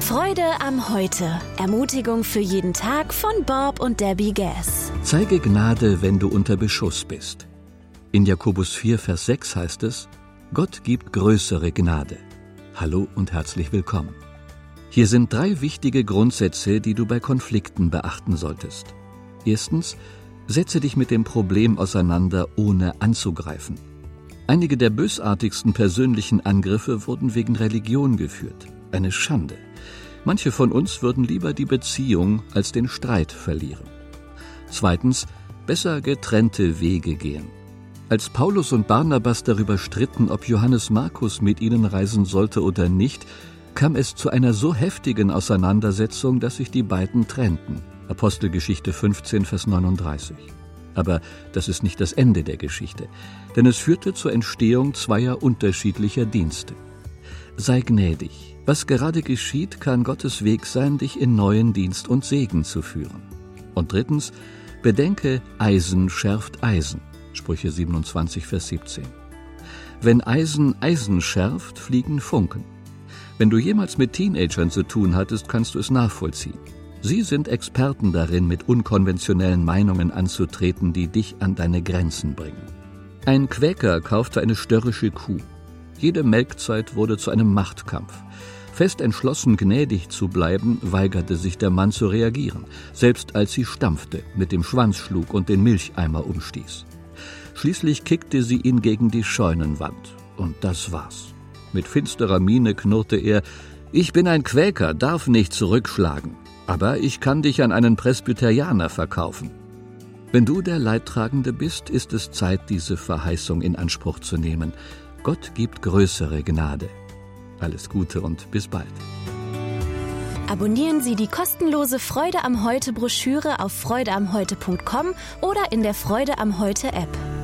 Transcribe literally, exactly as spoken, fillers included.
Freude am Heute. Ermutigung für jeden Tag von Bob und Debbie Gass. Zeige Gnade, wenn du unter Beschuss bist. In Jakobus vier, Vers sechs heißt es: Gott gibt größere Gnade. Hallo und herzlich willkommen. Hier sind drei wichtige Grundsätze, die du bei Konflikten beachten solltest. Erstens, setze dich mit dem Problem auseinander, ohne anzugreifen. Einige der bösartigsten persönlichen Angriffe wurden wegen Religion geführt. Eine Schande. Manche von uns würden lieber die Beziehung als den Streit verlieren. Zweitens, besser getrennte Wege gehen. Als Paulus und Barnabas darüber stritten, ob Johannes Markus mit ihnen reisen sollte oder nicht, kam es zu einer so heftigen Auseinandersetzung, dass sich die beiden trennten. Apostelgeschichte fünfzehn, Vers neununddreißig. Aber das ist nicht das Ende der Geschichte, denn es führte zur Entstehung zweier unterschiedlicher Dienste. Sei gnädig. Was gerade geschieht, kann Gottes Weg sein, dich in neuen Dienst und Segen zu führen. Und drittens, bedenke, Eisen schärft Eisen. Sprüche siebenundzwanzig, Vers siebzehn. Wenn Eisen Eisen schärft, fliegen Funken. Wenn du jemals mit Teenagern zu tun hattest, kannst du es nachvollziehen. Sie sind Experten darin, mit unkonventionellen Meinungen anzutreten, die dich an deine Grenzen bringen. Ein Quäker kaufte eine störrische Kuh. Jede Melkzeit wurde zu einem Machtkampf. Fest entschlossen, gnädig zu bleiben, weigerte sich der Mann zu reagieren, selbst als sie stampfte, mit dem Schwanz schlug und den Milcheimer umstieß. Schließlich kickte sie ihn gegen die Scheunenwand. Und das war's. Mit finsterer Miene knurrte er: »Ich bin ein Quäker, darf nicht zurückschlagen. Aber ich kann dich an einen Presbyterianer verkaufen.« Wenn du der Leidtragende bist, ist es Zeit, diese Verheißung in Anspruch zu nehmen. Gott gibt größere Gnade. Alles Gute und bis bald. Abonnieren Sie die kostenlose Freude am Heute Broschüre auf freude am heute punkt com oder in der Freude am Heute App.